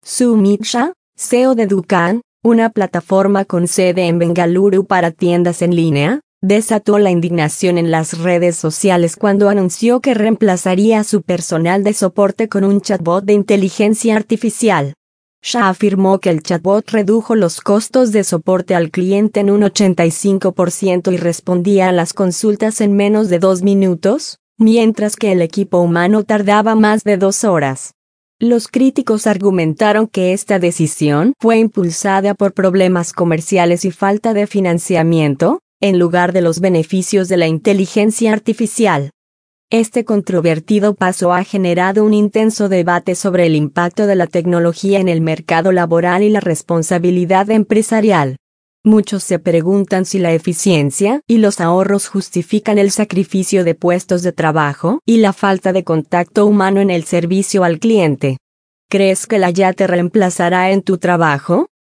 Sumit Shah, CEO de Dukaan, una plataforma con sede en Bengaluru para tiendas en línea, desató la indignación en las redes sociales cuando anunció que reemplazaría a su personal de soporte con un chatbot de inteligencia artificial. Shah afirmó que el chatbot redujo los costos de soporte al cliente en un 85% y respondía a las consultas en menos de 2 minutos, mientras que el equipo humano tardaba más de 2 horas. Los críticos argumentaron que esta decisión fue impulsada por problemas comerciales y falta de financiamiento, en lugar de los beneficios de la inteligencia artificial. Este controvertido paso ha generado un intenso debate sobre el impacto de la tecnología en el mercado laboral y la responsabilidad empresarial. Muchos se preguntan si la eficiencia y los ahorros justifican el sacrificio de puestos de trabajo y la falta de contacto humano en el servicio al cliente. ¿Crees que la IA te reemplazará en tu trabajo?